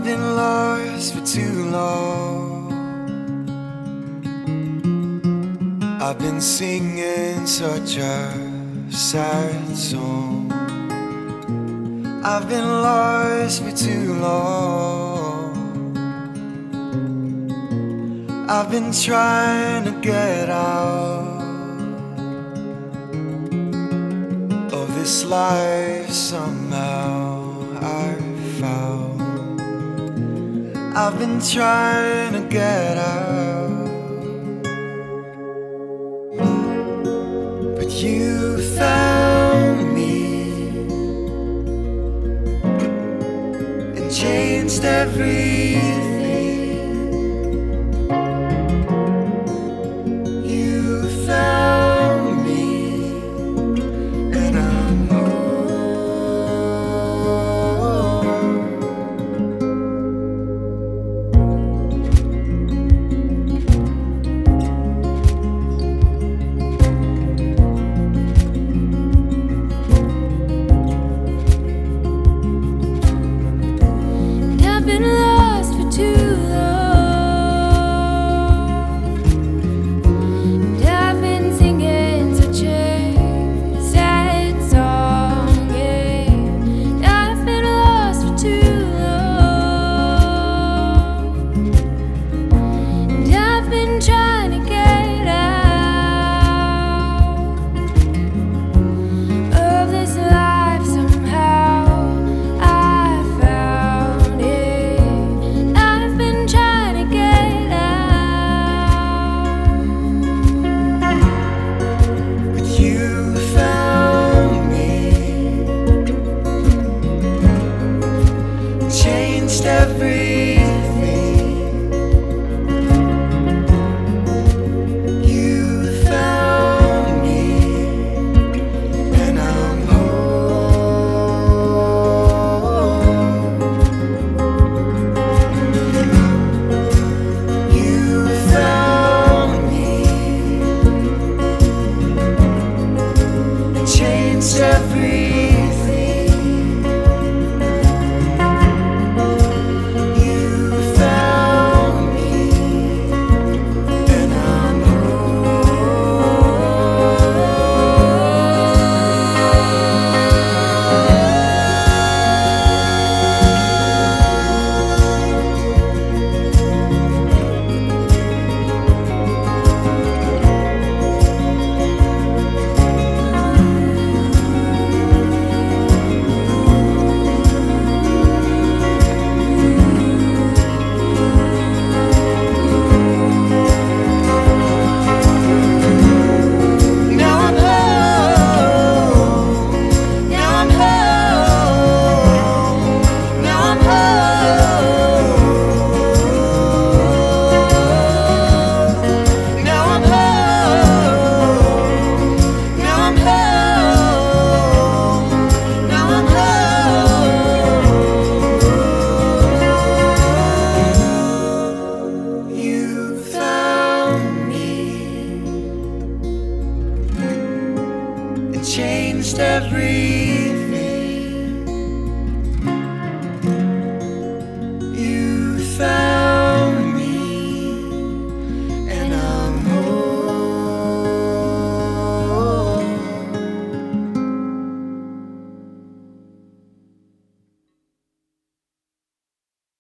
been lost for too long. I've been singing such a sad song. I've been lost for too long. I've been trying to get out of this life somehow I found. I've been trying to get out, but you found me and changed everything. You found me and I'm home. I've been lost for too long, and I've been singing such a sad song. Yeah, I've been lost for too long, and I've been trying to get out of this life somehow. I found it. I've been trying to get out, But you found me, changed everything. You found me and I'm home. You found me, changed everything. You found me and I'm Now I'm home. Now I'm home. Now I'm home. Now I'm home. Now I'm home. Now I'm home. You found me and changed everything.